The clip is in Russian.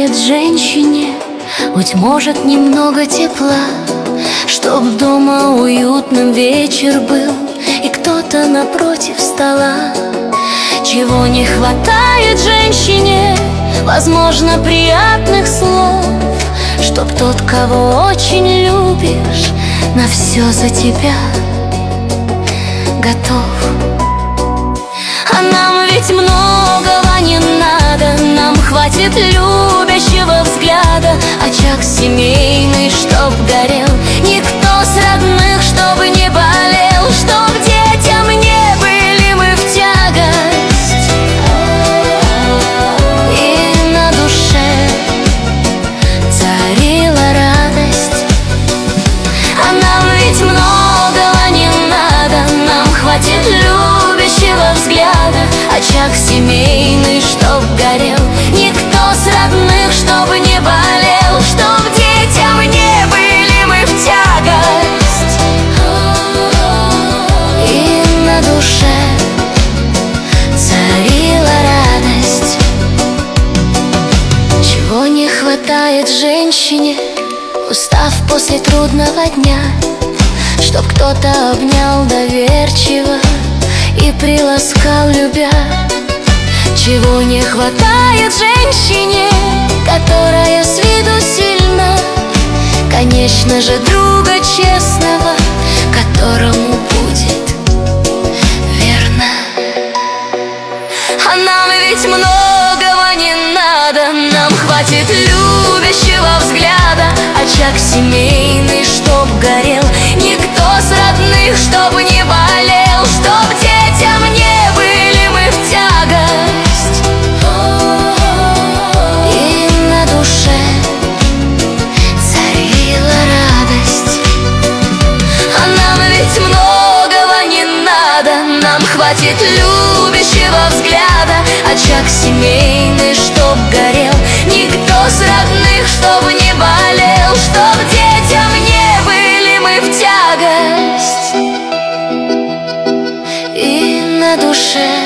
хватает женщине, быть может, немного тепла, чтоб дома уютным вечер был и кто-то напротив стола. Чего не хватает женщине? Возможно, приятных слов, чтоб тот, кого очень любишь, на все за тебя готов. А нам ведь многого не надо, нам хватит любящего взгляда, очаг семейный, чтоб горел, никто с родных, чтобы не болел, чтоб детям не были мы в тягость, и на душе царила радость. А нам ведь многого не надо, нам хватит любящего взгляда, очаг семейный, чтоб горел, никто с родных, чтобы не болел, чтоб детям не были мы в тягость, и на душе царила радость. Чего не хватает женщине, устав после трудного дня, чтоб кто-то обнял доверчиво и приласкал, любя. Чего не хватает женщине, которая с виду сильна, конечно же, друга честного, которому будет верна. А нам ведь многого не надо, нам хватит любящего взгляда, очаг семейный, чтоб горел, никто с родных, чтобы не болел, чтоб детям не были мы в тягость, и на душе царила радость. А нам ведь многого не надо, нам хватит любящего взгляда, очаг семейный, чтоб горел, никто с родных, чтобы не болел, чтоб детям не были мы в тягость, и на душе